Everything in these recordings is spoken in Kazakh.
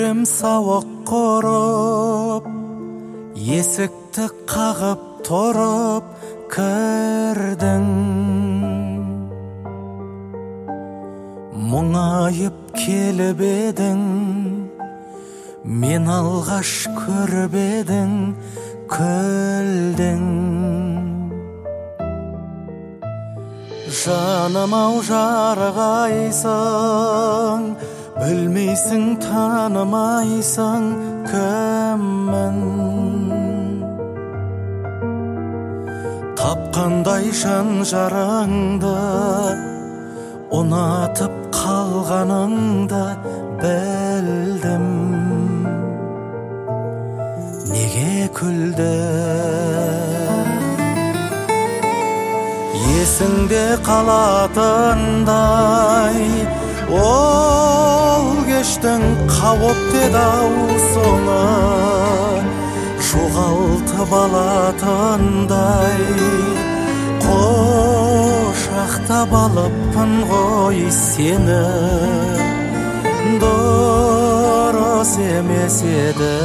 Жүрем сауық құрып, есікті қағып тұрып кірдің. Мұңайып келіп едің, мен алғаш көріп едің, күлдің. Жаным-ау жарығайсың, білмейсің, танымайсың кіммін. Тапқандай жан жараңды, ұнатып қалғаныңды білдім. Неге күлдің? Есіңде қалатындай ол кештің қауіпті даусыңы жоғалтып алатындай қошақтап алыппын ғой сені. Дұрыс емес еді.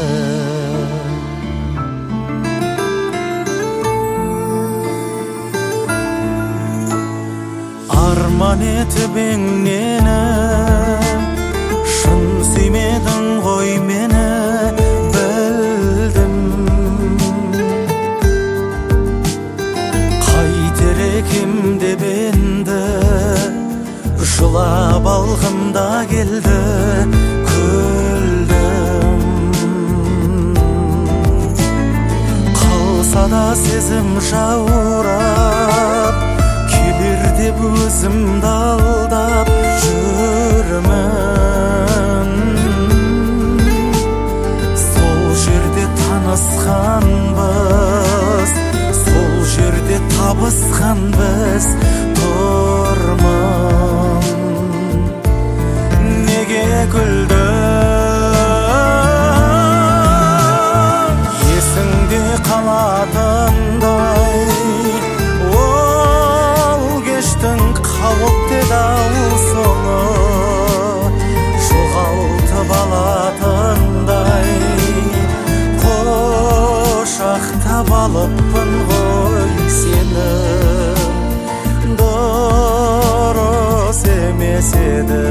Арман етіп мені, шын сүймедің ғой мені, білдім. Қайтер екем деп енді, жылап алғымда келді, күлдім. Қалса да сезім жаурап, келер деп өзімді алдап жүрмін. Сол жерде танысқанбыз, сол жерде табысқанбыз, тұрмын. Неге күлдің? Есіңде қалатындай қауіпті даусыңы жоғалтып алатындай қошақтап алыппын ғой сені. Дұрыс емес еді.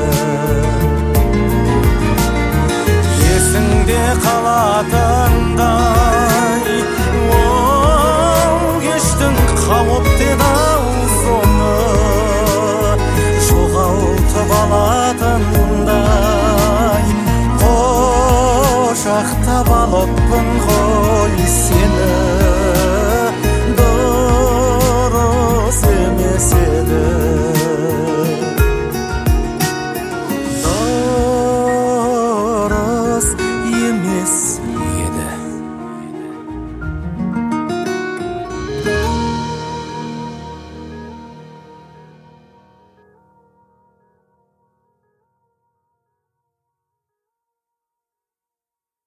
Есіңде қалатындай ол кештің қауіпті даусыңы жоғалтып алатындай қошақтап алыппын ғой сені. Дұрыс емес еді. Дұрыс